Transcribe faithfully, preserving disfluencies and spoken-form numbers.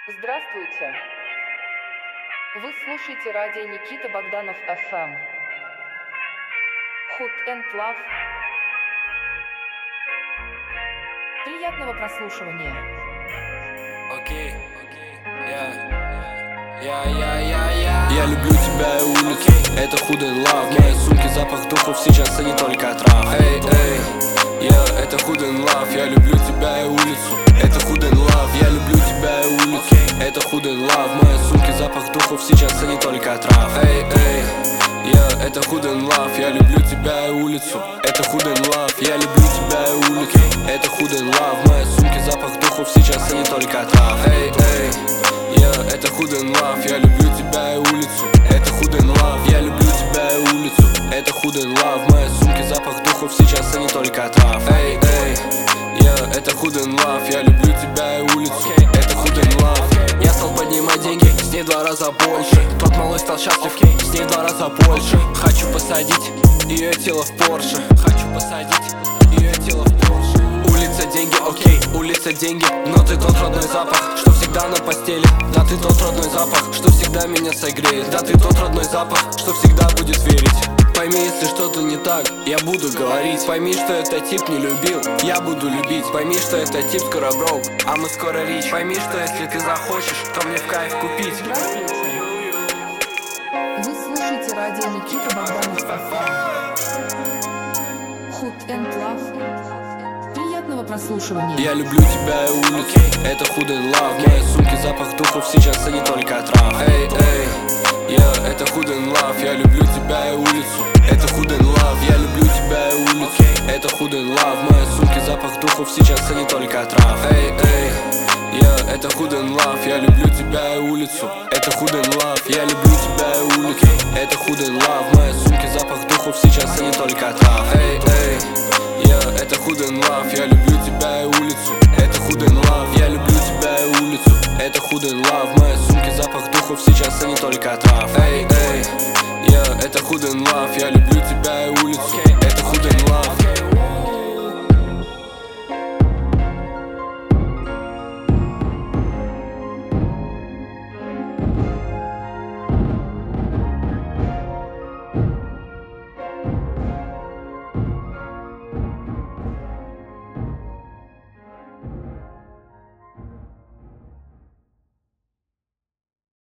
Здравствуйте. Вы слушаете радио Никита Богданов эф эм. Hood and Love. Приятного прослушивания. Окей, я, я, я, я, я. Я люблю тебя и улицу, это Hood and Love. В моей сумке запах духов сейчас, а не только трав. Эй, эй, я, это Hood and Love. Я люблю тебя и улицу, это Hood and Love. Я люблю тебя и улицу, это Hood and Love. В моей сумке запах духов сейчас, а не только трав. Эй, эй, я, это Hood and Love. Я люблю тебя и улицу, это Hood and Love. Я люблю тебя и улицу, это Hood and Love. В моей сумке запах духов сейчас, а не только трав. Эй, эй, я, это Hood and Love. Я люблю тебя и улицу, это Hood and Love. Я люблю тебя и улицу, это Hood and Love. В моей сумке запах духов сейчас, а не только трав. Эй, эй, я, это Hood and Love. Я люблю тебя и улицу, это Hood and Love. Я стал поднимать деньги, с ней два раза больше. Тот малой стал счастлив, с ней два раза больше. Хочу посадить ее тело в Порше. Хочу посадить ее тело в Порше. Улица деньги, окей, улица деньги. Но ты тот родной запах, что всегда на постели. Да, ты тот родной запах, что всегда меня согреет. Да, ты тот родной запах, что всегда будет верить. Пойми, если что-то не так, я буду говорить. Пойми, что этот тип не любил, я буду любить. Пойми, что этот тип скоро броук, а мы скоро рич. Пойми, что если ты захочешь, то мне в кайф купить. Вы слушаете радио Никита Богданов эф эм. Hood and Love. Приятного прослушивания. Я люблю тебя и улицу, это Hood and Love. В моей сумке запах духов сейчас, а не только трав. Эй, эй, я, это Hood and Love. Я люблю тебя и улицу, это Hood and Love. Я люблю тебя и улицу, это Hood and Love. В моей сумке запах духов сейчас, а не только трав. Эй, эй, я, это Hood and Love. Я люблю тебя и улицу, это Hood and Love. Я люблю тебя и улицу, это Hood and Love. В моей сумке запах духов сейчас, а не только трав. Эй, эй, я, это Hood and Love. Я люблю тебя и улицу, это Hood and Love. Я люблю тебя и улицу, это Hood and Love. В моей сумке запах духов сейчас, а не только трав. Эй,